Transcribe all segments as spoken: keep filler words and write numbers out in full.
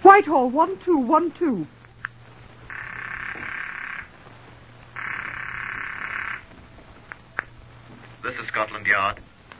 Whitehall, one two one two. This is Scotland Yard.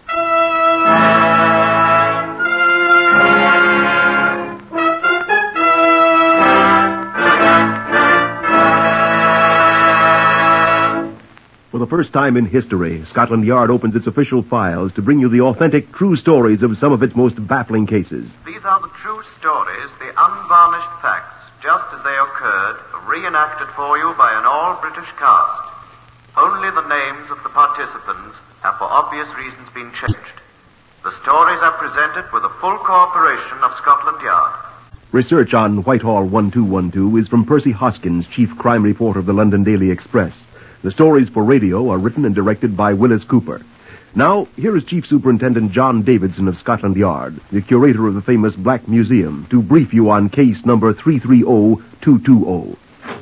For the first time in history, Scotland Yard opens its official files to bring you the authentic, true stories of some of its most baffling cases. These are the true stories, the unvarnished facts, just as they occurred, reenacted for you by an all-British cast. Only the names of the participants have for obvious reasons been changed. The stories are presented with the full cooperation of Scotland Yard. Research on Whitehall one two one two is from Percy Hoskins, chief crime reporter of the London Daily Express. The stories for radio are written and directed by Willis Cooper. Now, here is Chief Superintendent John Davidson of Scotland Yard, the curator of the famous Black Museum, to brief you on case number three three zero two two zero.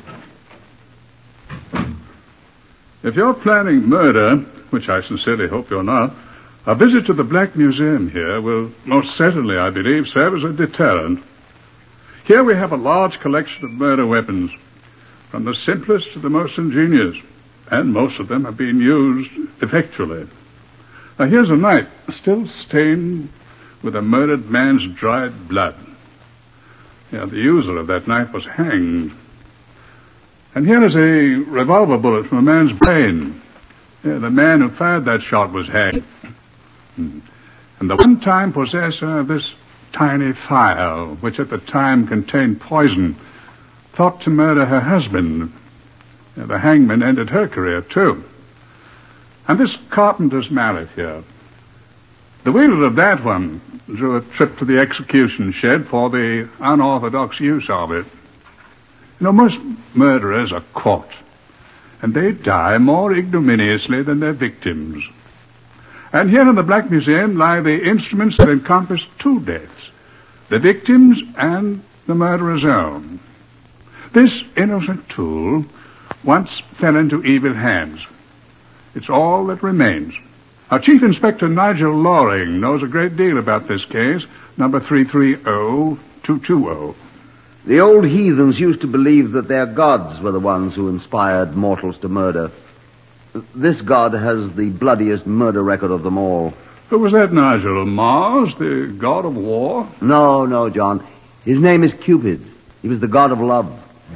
If you're planning murder, which I sincerely hope you're not, a visit to the Black Museum here will most certainly, I believe, serve as a deterrent. Here we have a large collection of murder weapons, from the simplest to the most ingenious, and most of them have been used effectually. Now here's a knife, still stained with a murdered man's dried blood. Yeah, the user of that knife was hanged. And here is a revolver bullet from a man's brain. Yeah, the man who fired that shot was hanged. And the one-time possessor of this tiny phial, which at the time contained poison, thought to murder her husband. Yeah, the hangman ended her career, too. And this carpenter's mallet here. The wielder of that one drew a trip to the execution shed for the unorthodox use of it. You know, most murderers are caught, and they die more ignominiously than their victims. And here in the Black Museum lie the instruments that encompass two deaths, the victim's and the murderer's own. This innocent tool once fell into evil hands. It's all that remains. Our Chief Inspector Nigel Loring knows a great deal about this case, number three three zero two two zero. The old heathens used to believe that their gods were the ones who inspired mortals to murder. This god has the bloodiest murder record of them all. Who was that, Nigel? Mars, the god of war? No, no, John. His name is Cupid. He was the god of love.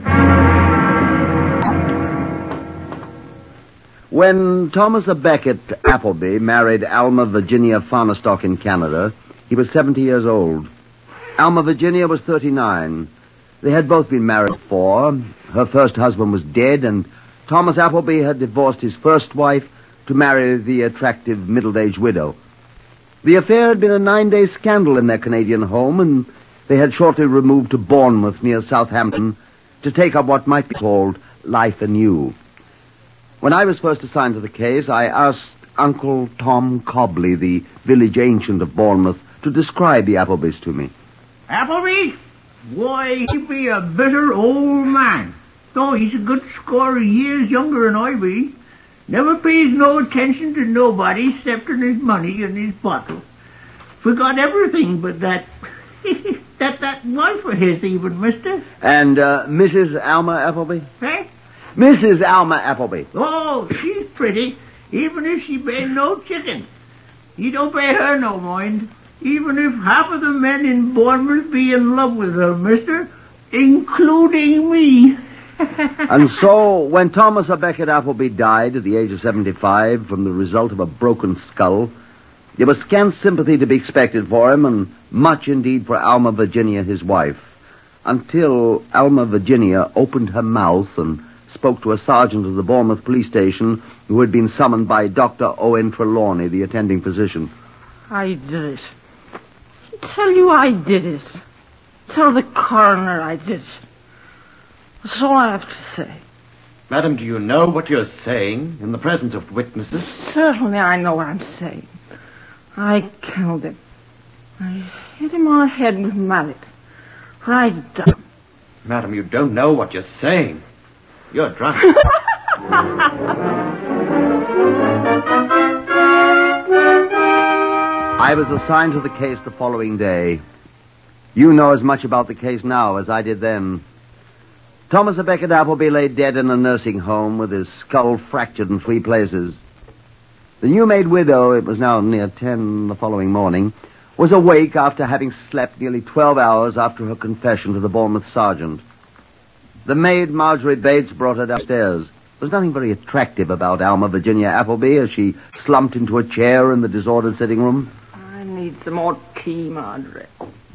When Thomas A. Becket Appleby married Alma Virginia Farnestock in Canada, he was seventy years old. Alma Virginia was thirty-nine. They had both been married before. Her first husband was dead, and Thomas Appleby had divorced his first wife to marry the attractive middle-aged widow. The affair had been a nine-day scandal in their Canadian home, and they had shortly removed to Bournemouth near Southampton to take up what might be called life anew. When I was first assigned to the case, I asked Uncle Tom Cobley, the village ancient of Bournemouth, to describe the Applebys to me. Appleby? Why, he be a bitter old man. Oh, he's a good score of years younger than I be. Never pays no attention to nobody excepting his money and his bottle. Forgot everything but that... that that wife of his even, mister. And, uh, Missus Alma Appleby? Eh? Missus Alma Appleby. Oh, she's pretty, even if she be no chicken. You don't pay her no mind. Even if half of the men in Bournemouth be in love with her, mister, including me. And so, when Thomas A. Becket Appleby died at the age of seventy-five from the result of a broken skull, there was scant sympathy to be expected for him, and much indeed for Alma Virginia, his wife, until Alma Virginia opened her mouth and spoke to a sergeant of the Bournemouth police station who had been summoned by Doctor Owen Trelawney, the attending physician. I did it. I tell you I did it. Tell the coroner I did it. That's all I have to say. Madam, do you know what you're saying in the presence of witnesses? Certainly I know what I'm saying. I killed him. I hit him on the head with a mallet. Right down. Madam, you don't know what you're saying. You're drunk. I was assigned to the case the following day. You know as much about the case now as I did then. Thomas Becket Appleby lay dead in a nursing home with his skull fractured in three places. The new-made widow, it was now near ten the following morning, was awake after having slept nearly twelve hours after her confession to the Bournemouth sergeant. The maid, Marjorie Bates, brought her downstairs. There was nothing very attractive about Alma Virginia Appleby as she slumped into a chair in the disordered sitting room. I need some more tea, Marjorie.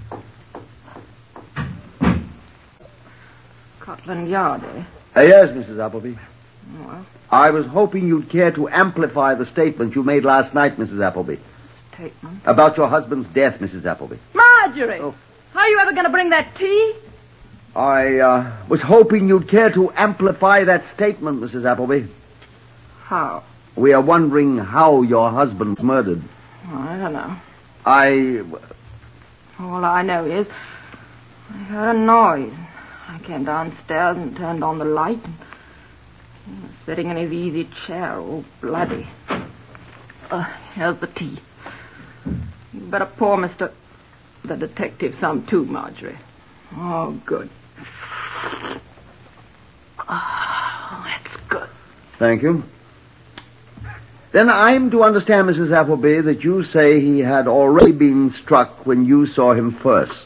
Scotland Yard, eh? Uh, yes, Missus Appleby. Well, I was hoping you'd care to amplify the statement you made last night, Missus Appleby. statement. About your husband's death, Missus Appleby. Marjorie! Oh. How are you ever going to bring that tea? I uh, was hoping you'd care to amplify that statement, Missus Appleby. How? We are wondering how your husband was murdered. I don't know. I... All I know is I heard a noise. I came downstairs and turned on the light. And he was sitting in his easy chair, all bloody. Uh, here's the tea. You better pour Mister the detective some too, Marjorie. Oh, good. Oh, that's good. Thank you. Then I'm to understand, Missus Appleby, that you say he had already been struck when you saw him first.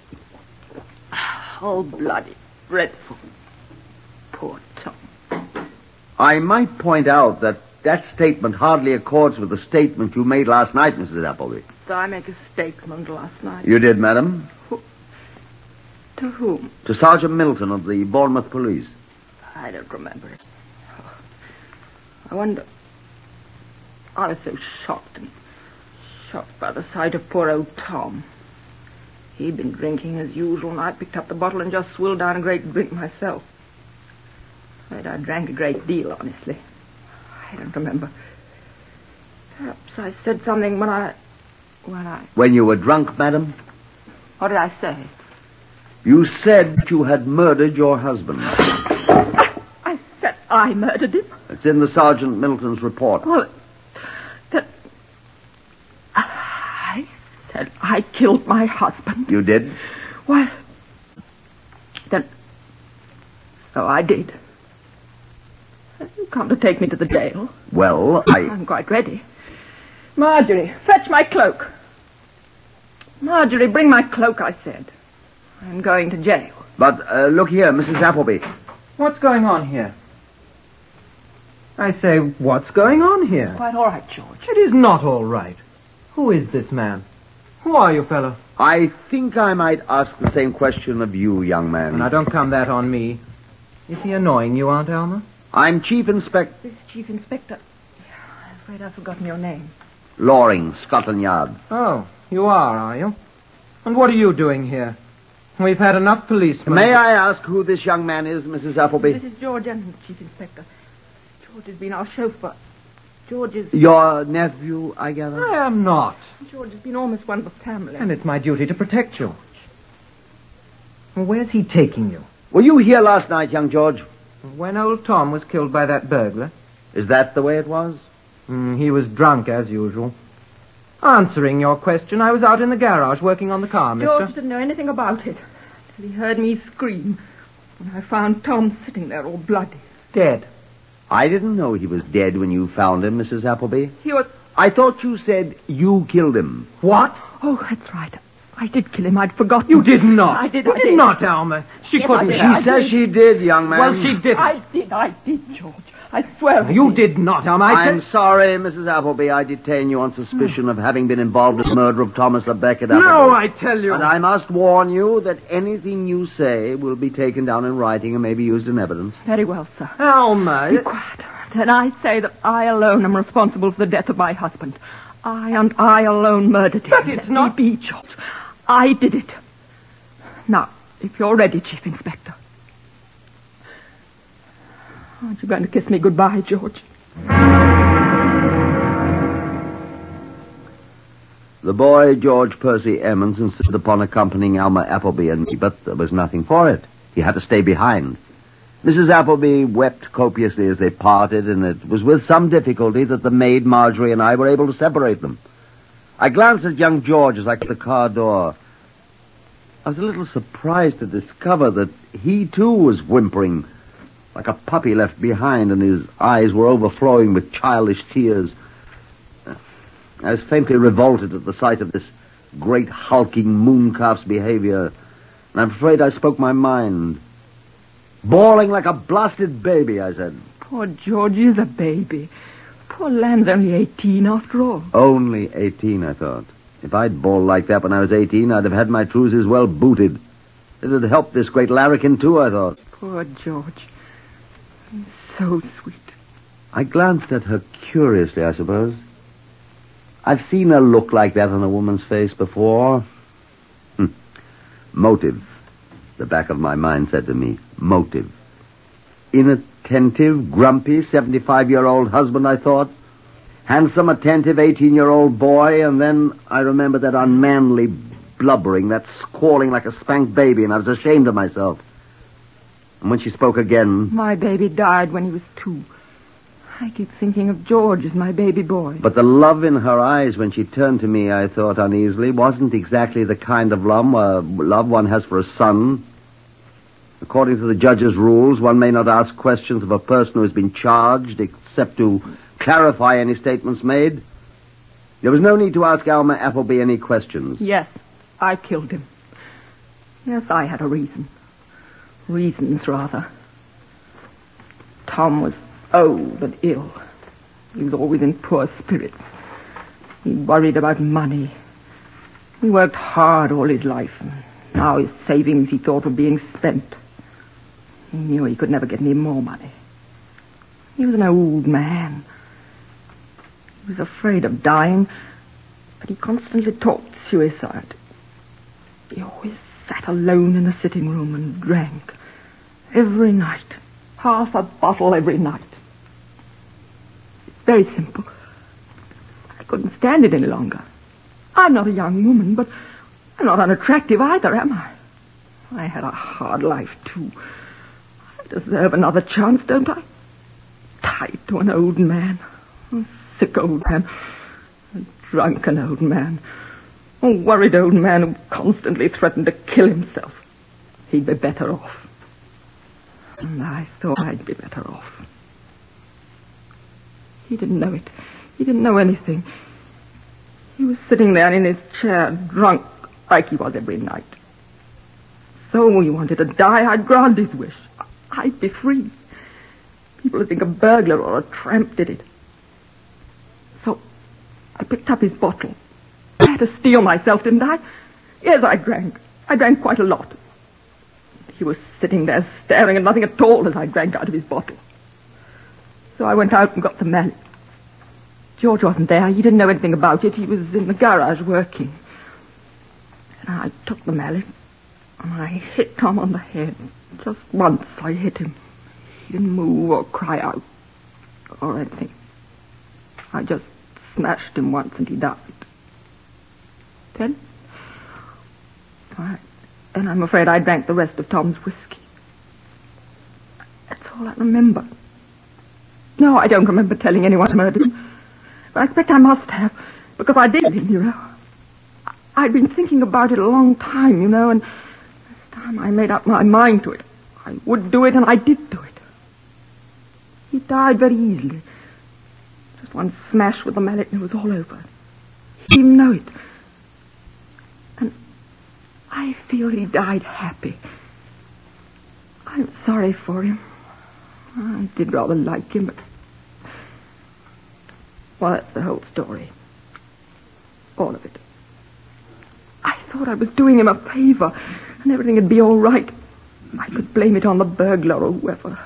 Oh, bloody dreadful. Poor Tom. I might point out that that statement hardly accords with the statement you made last night, Missus Appleby. Did I make a statement last night? You did, madam. To whom? To Sergeant Middleton of the Bournemouth Police. I don't remember it. Oh, I wonder... I was so shocked and shocked by the sight of poor old Tom. He'd been drinking as usual, and I picked up the bottle and just swilled down a great drink myself. But I drank a great deal, honestly. I don't remember. Perhaps I said something when I... When I... When you were drunk, madam? What did I say? You said you had murdered your husband. I said I murdered him. It's in the Sergeant Middleton's report. Well, that... I said I killed my husband. You did? Why... Then... Oh, I did. You come to take me to the jail. Well, I... I'm quite ready. Marjorie, fetch my cloak. Marjorie, bring my cloak, I said. I'm going to jail. But, uh, look here, Missus Appleby. What's going on here? I say, what's going on here? Quite all right, George. It is not all right. Who is this man? Who are you, fellow? I think I might ask the same question of you, young man. Now, don't come that on me. Is he annoying you, Aunt Alma? I'm Chief Inspector... This is Chief Inspector. I'm afraid I've forgotten your name. Loring, Scotland Yard. Oh, you are, are you? And what are you doing here? We've had enough policemen. May I ask who this young man is, Missus Appleby? This is George Evans, Chief Inspector. George has been our chauffeur. George is... Your nephew, I gather? I am not. George has been almost one of the family. And it's my duty to protect you. Well, where's he taking you? Were you here last night, young George? When old Tom was killed by that burglar. Is that the way it was? Mm, he was drunk, as usual. Answering your question, I was out in the garage working on the car, mister. George didn't know anything about it till he heard me scream when I found Tom sitting there all bloody. Dead. I didn't know he was dead when you found him, Missus Appleby. He was... I thought you said you killed him. What? Oh, that's right. I did kill him. I'd forgotten. You did not. I did. You I did, did not, Alma. She Yes, couldn't. I did. She I says did. she did, young man. Well, she didn't. I did. I did, George. I swear I You did. did not, Alma. I I'm said... sorry, Missus Appleby. I detain you on suspicion of having been involved in the murder of Thomas Becket Appleby. No, I tell you. And I must warn you that anything you say will be taken down in writing and may be used in evidence. Very well, sir. Alma. Be quiet. Then I say that I alone am responsible for the death of my husband. I and I alone murdered him. But it's Let not- me be, George. I did it. Now, if you're ready, Chief Inspector. Aren't you going to kiss me goodbye, George? The boy, George Percy Emmons, insisted upon accompanying Alma Appleby and me, but there was nothing for it. He had to stay behind. Missus Appleby wept copiously as they parted, and it was with some difficulty that the maid, Marjorie, and I were able to separate them. I glanced at young George as I closed the car door. I was a little surprised to discover that he, too, was whimpering like a puppy left behind, and his eyes were overflowing with childish tears. I was faintly revolted at the sight of this great hulking mooncalf's behavior, and I'm afraid I spoke my mind. Bawling like a blasted baby, I said. Poor George is a baby. Poor lamb's only eighteen after all. Only eighteen, I thought. If I'd bawled like that when I was eighteen, I'd have had my trousers well booted. It would help this great larrikin, too, I thought. Poor George. He's so sweet. I glanced at her curiously, I suppose. I've seen a look like that on a woman's face before. Hm. Motive. The back of my mind said to me, motive. Inattentive, grumpy, seventy-five-year-old husband, I thought. Handsome, attentive, eighteen-year-old boy, and then I remembered that unmanly blubbering, that squalling like a spanked baby, and I was ashamed of myself. And when she spoke again... My baby died when he was two. I keep thinking of George as my baby boy. But the love in her eyes when she turned to me, I thought uneasily, wasn't exactly the kind of love, uh, love one has for a son. According to the judge's rules, one may not ask questions of a person who has been charged, except to clarify any statements made. There was no need to ask Alma Appleby any questions. Yes, I killed him. Yes, I had a reason. Reasons, rather. Tom was old and ill. He was always in poor spirits. He worried about money. He worked hard all his life, and now his savings, he thought, were being spent. He knew he could never get any more money. He was an old man. He was afraid of dying, but he constantly talked suicide. He always sat alone in the sitting room and drank. Every night. Half a bottle every night. It's very simple. I couldn't stand it any longer. I'm not a young woman, but I'm not unattractive either, am I? I had a hard life, too. I deserve another chance, don't I? Tied to an old man. A sick old man. A drunken old man. A worried old man who constantly threatened to kill himself. He'd be better off. And I thought I'd be better off. He didn't know it. He didn't know anything. He was sitting there in his chair, drunk, like he was every night. So he wanted to die. I'd grant his wish. I'd be free. People would think a burglar or a tramp did it. So I picked up his bottle. I had to steel myself, didn't I? Yes, I drank. I drank quite a lot. He was sitting there staring at nothing at all as I drank out of his bottle. So I went out and got the mallet. George wasn't there. He didn't know anything about it. He was in the garage working. And I took the mallet and I hit Tom on the head. Just once I hit him. He didn't move or cry out or anything. I just smashed him once and he died. Then? I... And I'm afraid I drank the rest of Tom's whiskey. That's all I remember. No, I don't remember telling anyone I murdered him. But I expect I must have, because I did him, you know. I'd been thinking about it a long time, you know, and this time I made up my mind to it. I would do it, and I did do it. He died very easily. Just one smash with the mallet, and it was all over. He didn't know it. I feel he died happy. I'm sorry for him. I did rather like him, but... Well, that's the whole story. All of it. I thought I was doing him a favor, and everything would be all right. I could blame it on the burglar or whoever.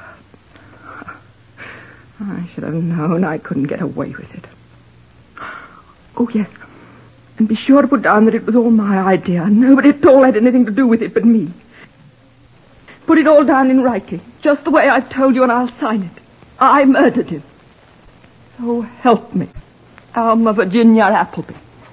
I should have known I couldn't get away with it. Oh, yes. And be sure to put down that it was all my idea. Nobody at all had anything to do with it but me. Put it all down in writing, just the way I've told you, and I'll sign it. I murdered him. So help me. Alma Virginia Appleby.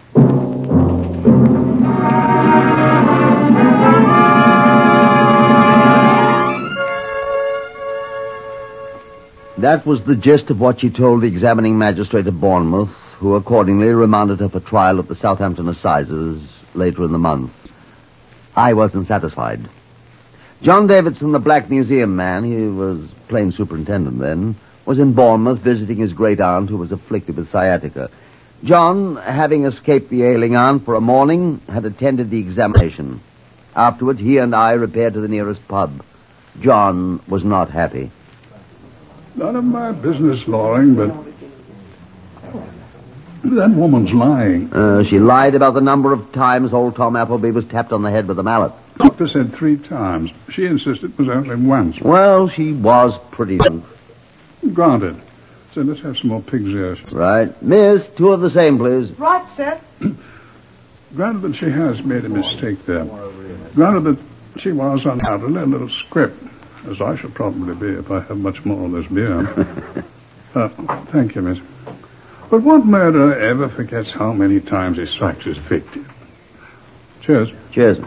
That was the gist of what she told the examining magistrate of Bournemouth, who accordingly remanded her for trial at the Southampton Assizes later in the month. I wasn't satisfied. John Davidson, the Black Museum man, he was plain superintendent then, was in Bournemouth visiting his great aunt who was afflicted with sciatica. John, having escaped the ailing aunt for a morning, had attended the examination. Afterwards, he and I repaired to the nearest pub. John was not happy. None of my business, Loring, but that woman's lying. Uh, she lied about the number of times old Tom Appleby was tapped on the head with a mallet. Doctor said three times. She insisted it was only once. Well, she was pretty drunk. Granted. So let's have some more pig's ears. Right. Miss, two of the same, please. Right, sir. Granted that she has made a mistake there. Granted that she was undoubtedly a little script, as I shall probably be if I have much more of this beer. uh, thank you, miss. But what murderer ever forgets how many times he strikes his victim? Cheers. Cheers.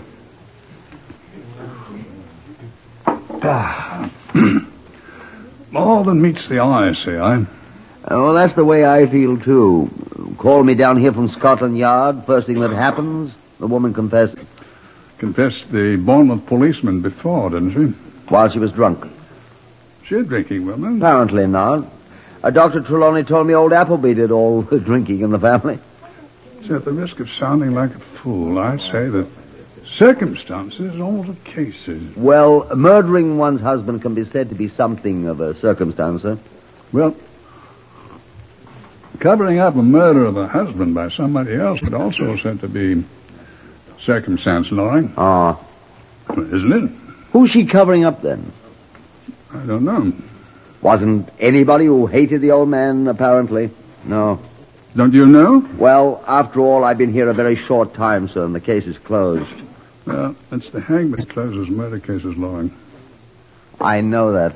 More than meets the eye, say I. Oh, that's the way I feel, too. Call me down here from Scotland Yard. First thing that happens, the woman confesses. Confessed the Bournemouth policeman before, didn't she? While she was drunk. She a drinking woman? Apparently not. Uh, Doctor Trelawney told me old Appleby did all the drinking in the family. So at the risk of sounding like a fool, I say that circumstances alter cases. Well, murdering one's husband can be said to be something of a circumstance, sir. Well, covering up a murder of a husband by somebody else could also said to be circumstance, Loring. Ah. Isn't it? Who's she covering up, then? I don't know. Wasn't anybody who hated the old man, apparently? No. Don't you know? Well, after all, I've been here a very short time, sir, and the case is closed. Well, it's the hangman that closes murder cases, Loring. I know that.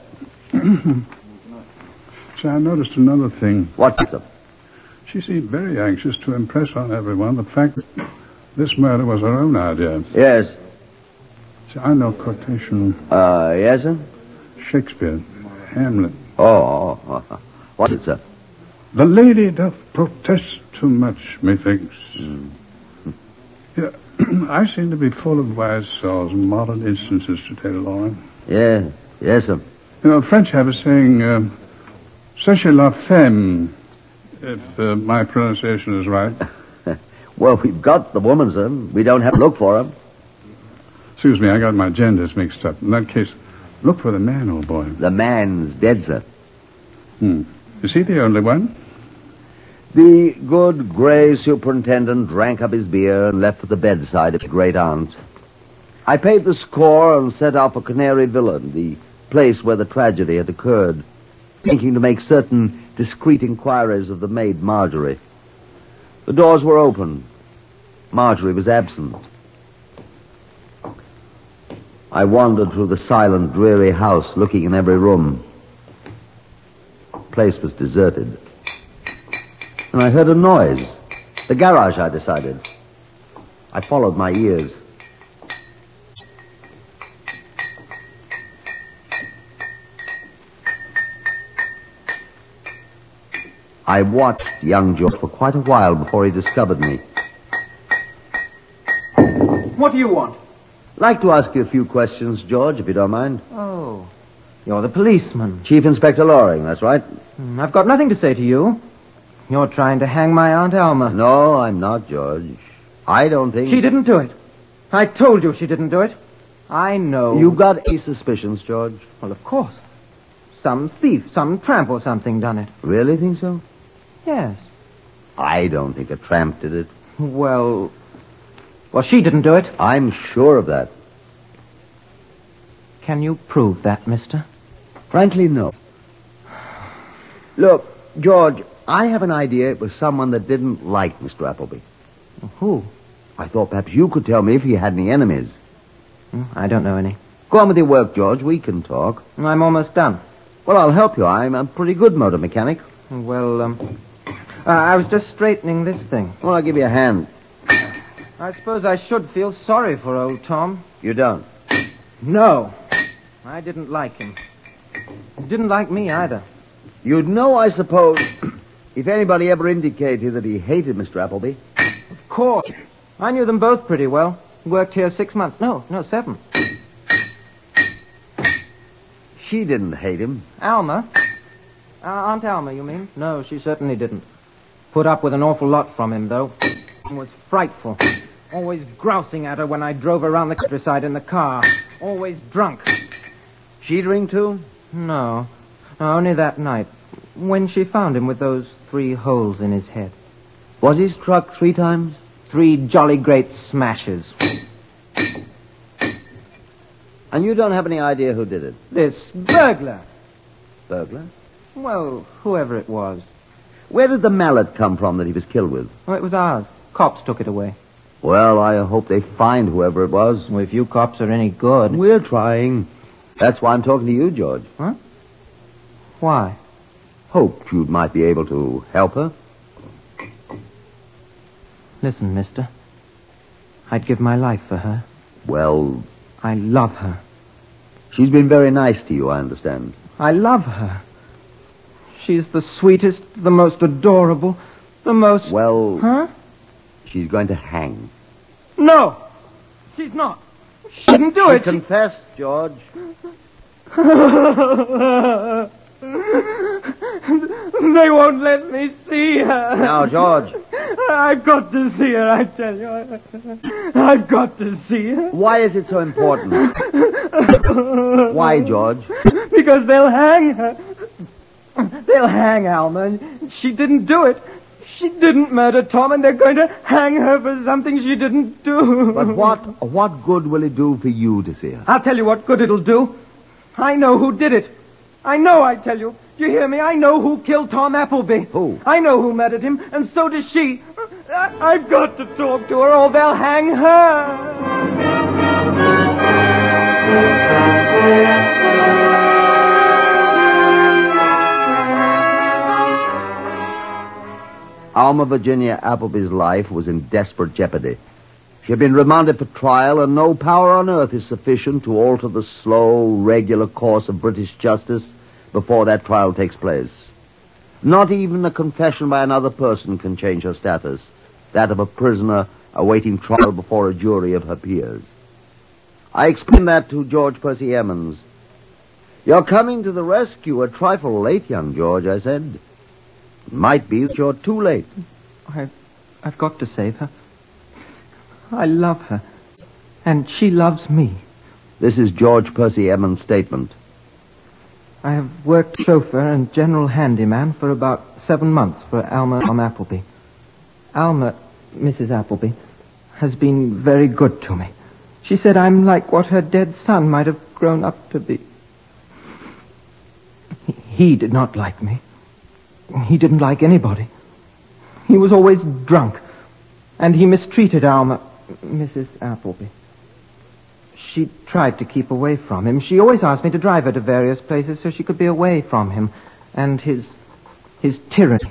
See, I noticed another thing. What, sir? She seemed very anxious to impress on everyone the fact that this murder was her own idea. Yes. See, I know quotation. Uh, yes, sir? Shakespeare, Hamlet. Oh, oh, oh. What is it, sir? The lady doth protest too much, methinks. Mm. Yeah, I seem to be full of wise saws and modern instances to tell, Loring. Yeah, yes, sir. You know, French have a saying, uh, sachez la femme, if uh, my pronunciation is right. Well, we've got the woman, sir. We don't have to look for her. Excuse me, I got my genders mixed up. In that case, look for the man, old boy. The man's dead, sir. Hmm. Is he the only one? The good grey superintendent drank up his beer and left for the bedside of his great aunt. I paid the score and set out for Canary Villa, the place where the tragedy had occurred, thinking to make certain discreet inquiries of the maid Marjorie. The doors were open. Marjorie was absent. I wandered through the silent, dreary house, looking in every room. The place was deserted. And I heard a noise. The garage, I decided. I followed my ears. I watched young George for quite a while before he discovered me. What do you want? Like to ask you a few questions, George, if you don't mind. Oh, you're the policeman. Chief Inspector Loring, that's right. Hmm, I've got nothing to say to you. You're trying to hang my Aunt Alma. No, I'm not, George. I don't think... She didn't do it. I told you she didn't do it. I know. You got any suspicions, George? Well, of course. Some thief, some tramp or something done it. Really think so? Yes. I don't think a tramp did it. Well... Well, she didn't do it. I'm sure of that. Can you prove that, mister? Frankly, no. Look, George, I have an idea it was someone that didn't like Mister Appleby. Who? I thought perhaps you could tell me if he had any enemies. I don't know any. Go on with your work, George. We can talk. I'm almost done. Well, I'll help you. I'm a pretty good motor mechanic. Well, um... Uh, I was just straightening this thing. Well, I'll give you a hand. I suppose I should feel sorry for old Tom. You don't? No. I didn't like him. He didn't like me either. You'd know, I suppose, if anybody ever indicated that he hated Mister Appleby. Of course. I knew them both pretty well. Worked here six months. No, no, seven. She didn't hate him. Alma? Uh, Aunt Alma, you mean? No, she certainly didn't. Put up with an awful lot from him, though. It was frightful. Always grousing at her when I drove around the countryside in the car. Always drunk. She drink, too? No. no. Only that night. When she found him with those three holes in his head. Was he struck three times? Three jolly great smashes. And you don't have any idea who did it? This burglar. Burglar? Well, whoever it was. Where did the mallet come from that he was killed with? Oh, it was ours. Cops took it away. Well, I hope they find whoever it was. Well, if you cops are any good... We're trying. That's why I'm talking to you, George. Huh? Why? Hoped you might be able to help her. Listen, mister. I'd give my life for her. Well... I love her. She's been very nice to you, I understand. I love her. She's the sweetest, the most adorable, the most... Well... Huh? She's going to hang. No! She's not. She didn't do she it. Confess, George. They won't let me see her. Now, George. I've got to see her, I tell you. I've got to see her. Why is it so important? Why, George? Because they'll hang her. They'll hang Alma. She didn't do it. She didn't murder Tom, and they're going to hang her for something she didn't do. But what what good will it do for you to see her? I'll tell you what good it'll do. I know who did it. I know, I tell you. Do you hear me? I know who killed Tom Appleby. Who? I know who murdered him, and so does she. I- I've got to talk to her, or they'll hang her. Alma Virginia Appleby's life was in desperate jeopardy. She had been remanded for trial, and no power on earth is sufficient to alter the slow, regular course of British justice before that trial takes place. Not even a confession by another person can change her status, that of a prisoner awaiting trial before a jury of her peers. I explained that to George Percy Emmons. "You're coming to the rescue a trifle late, young George," I said. "It might be that you're too late." I've, I've got to save her. I love her. And she loves me. This is George Percy Emmons' statement. I have worked chauffeur and general handyman for about seven months for Alma Appleby. Alma, Missus Appleby, has been very good to me. She said I'm like what her dead son might have grown up to be. He, he did not like me. He didn't like anybody. He was always drunk. And he mistreated Alma, Missus Appleby. She tried to keep away from him. She always asked me to drive her to various places so she could be away from him and his his tyranny.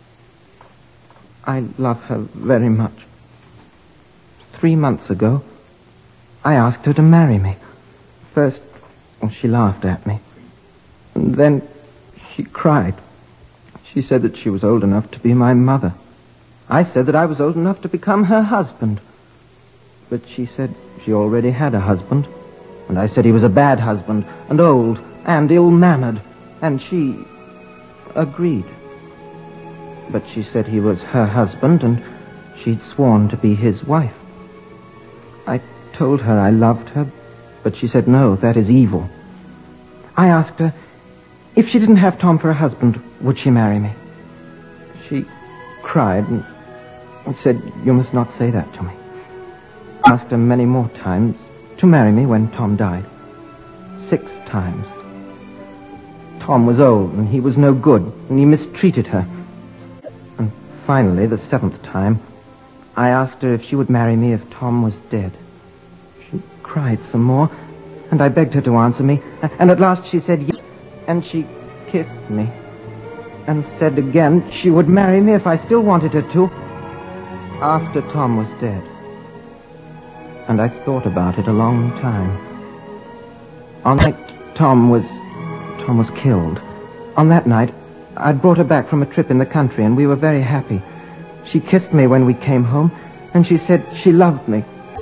I love her very much. Three months ago, I asked her to marry me. First, well, she laughed at me. And then she cried. She said that she was old enough to be my mother. I said that I was old enough to become her husband. But she said she already had a husband. And I said he was a bad husband, and old, and ill-mannered. And she agreed. But she said he was her husband, and she'd sworn to be his wife. I told her I loved her, but she said, no, that is evil. I asked her, if she didn't have Tom for a husband, would she marry me? She cried and said, you must not say that to me. I asked her many more times to marry me when Tom died. Six times. Tom was old, and he was no good, and he mistreated her. And finally, the seventh time, I asked her if she would marry me if Tom was dead. She cried some more, and I begged her to answer me, and at last she said yes, and she kissed me, and said again she would marry me if I still wanted her to, after Tom was dead. And I thought about it a long time. On that night, Tom was... Tom was killed. On that night, I'd brought her back from a trip in the country, and we were very happy. She kissed me when we came home, and she said she loved me.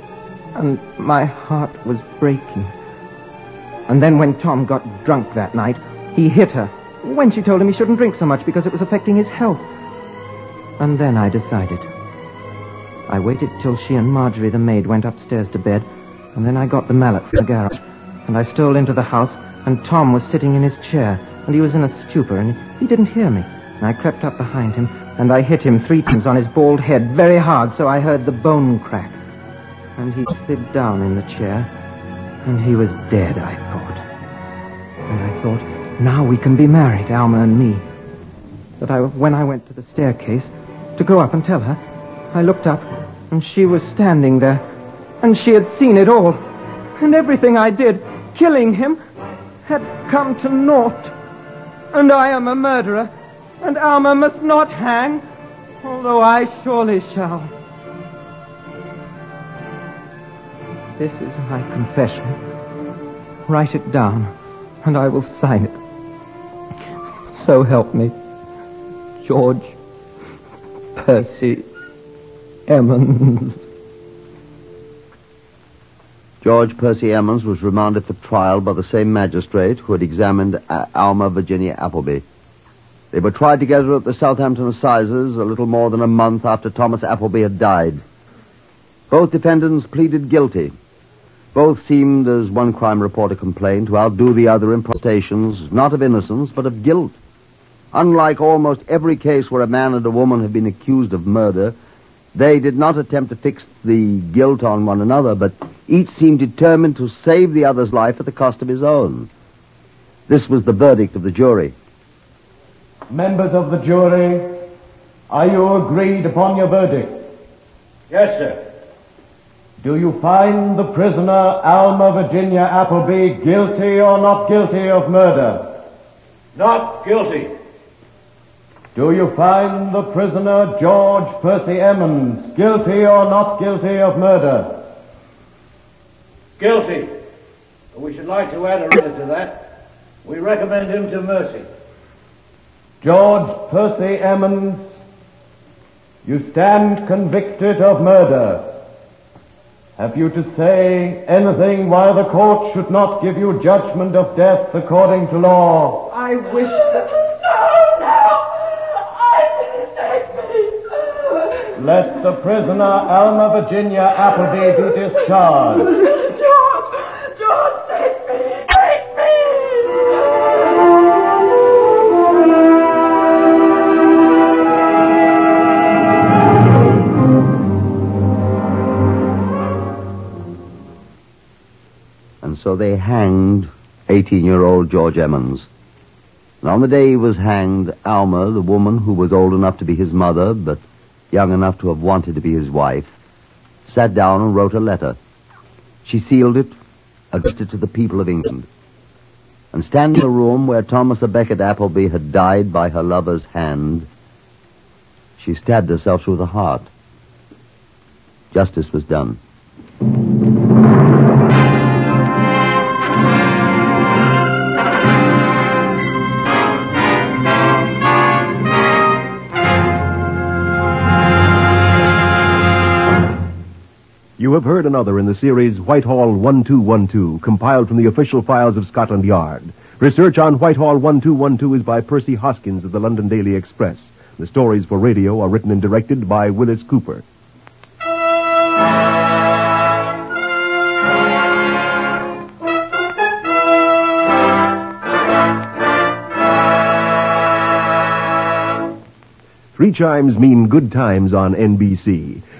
and my heart was breaking. And then when Tom got drunk that night, he hit her when she told him he shouldn't drink so much because it was affecting his health. And then I decided. I waited till she and Marjorie the maid went upstairs to bed, and then I got the mallet from the garage, and I stole into the house, and Tom was sitting in his chair, and he was in a stupor, and he didn't hear me. And I crept up behind him, and I hit him three times on his bald head, very hard, so I heard the bone crack. And he slid down in the chair, and he was dead, I thought. And I thought, now we can be married, Alma and me. But I, when I went to the staircase to go up and tell her, I looked up, and she was standing there, and she had seen it all. And everything I did, killing him, had come to naught. And I am a murderer, and Alma must not hang, although I surely shall. This is my confession. Write it down, and I will sign it. So help me, George Percy Emmons. George Percy Emmons was remanded for trial by the same magistrate who had examined uh, Alma Virginia Appleby. They were tried together at the Southampton Assizes a little more than a month after Thomas Appleby had died. Both defendants pleaded guilty. Both seemed, as one crime reporter complained, to outdo the other in protestations, not of innocence, but of guilt. Unlike almost every case where a man and a woman have been accused of murder, they did not attempt to fix the guilt on one another, but each seemed determined to save the other's life at the cost of his own. This was the verdict of the jury. Members of the jury, are you agreed upon your verdict? Yes, sir. Do you find the prisoner Alma Virginia Appleby guilty or not guilty of murder? Not guilty. Do you find the prisoner George Percy Emmons guilty or not guilty of murder? Guilty. We should like to add a written to that. We recommend him to mercy. George Percy Emmons, you stand convicted of murder. Have you to say anything why the court should not give you judgment of death according to law? I wish that... No, no! I didn't take me! Let the prisoner Alma Virginia Appleby be discharged. George! George, take me! Take me! And so they hanged eighteen-year-old George Emmons. And on the day he was hanged, Alma, the woman who was old enough to be his mother, but young enough to have wanted to be his wife, sat down and wrote a letter. She sealed it, addressed it to the people of England. And standing in the room where Thomas à Becket Appleby had died by her lover's hand, she stabbed herself through the heart. Justice was done. You have heard another in the series Whitehall one two one two, compiled from the official files of Scotland Yard. Research on Whitehall one two one two is by Percy Hoskins of the London Daily Express. The stories for radio are written and directed by Willis Cooper. Three chimes mean good times on N B C.